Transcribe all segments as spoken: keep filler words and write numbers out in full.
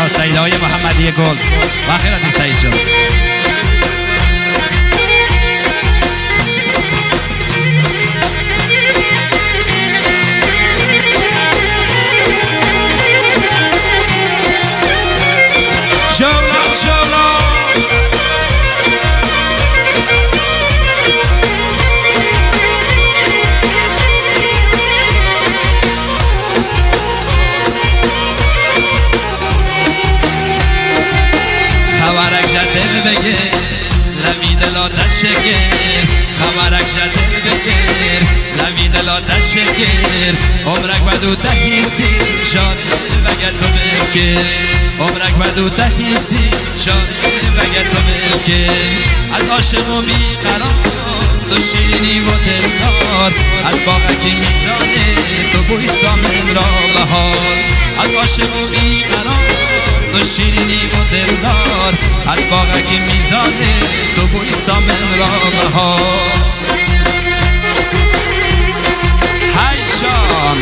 ها سعید های محمدی گل و خیراتی سعید جان. خبرک جدل بگیر لوی دلاتت شگیر خبرک جدل بگیر لوی دلاتت شگیر عمرک بدو دهیسی شاد وگر تو بفکر عمرک بدو دهیسی شاد وگر تو بفکر از عاشق و بیقرار تو شیرینی و دلدار از باغک میزانه تو بوی سامن را بهار از عاشق و بیقرار تو شیرینی و دلدار از باغک میزانه تو بوی سامن را بهار هیشان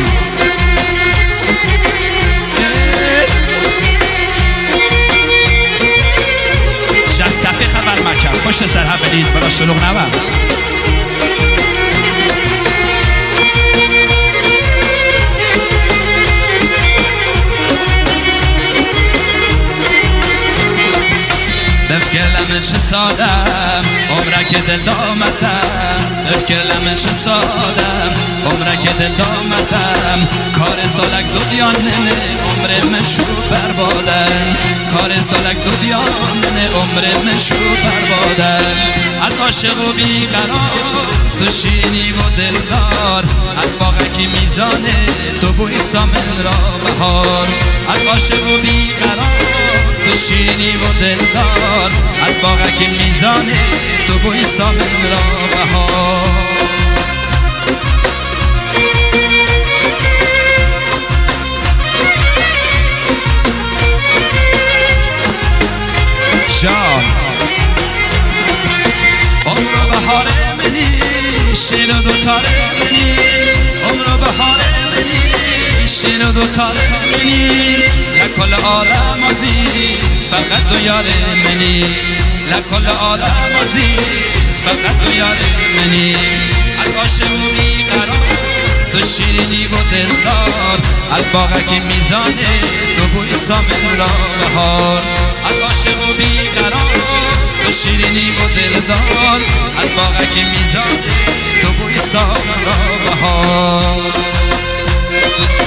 شست صفحه خبر مکر پشت سر حفلیز برا شلوغ نبر بفکر لمن چه سادم عمرک دل دامتم بفکر لمن چه سادم عمرک دل دامتم کار سالک دو دیانه عمر من شو بربادم کار سالک دو دیانه عمر من شو بربادم از عاشق و بیقرار تو شیرینی و دلدار از باغک میزانه تو بوی سامن را بهار از عاشق و بیقرار تو شیرینی و دلدار از باغک میزانه تو بوی سامن را بهار شان عمر بهار منی شیر و دوتاره منی عمر بهار منی شیر و دوتاره منی لکل عالم عزیز فقط تو یار منی لکل عالم عزیز فقط تو یار منی از عاشق و بیقرار تو شیرینی و دلدار از باغک میزانه تو بوی سامن را بهار از عاشق و بیقرار تو شیرینی و دلدار از باغک میزانه تو بوی سامن را بهار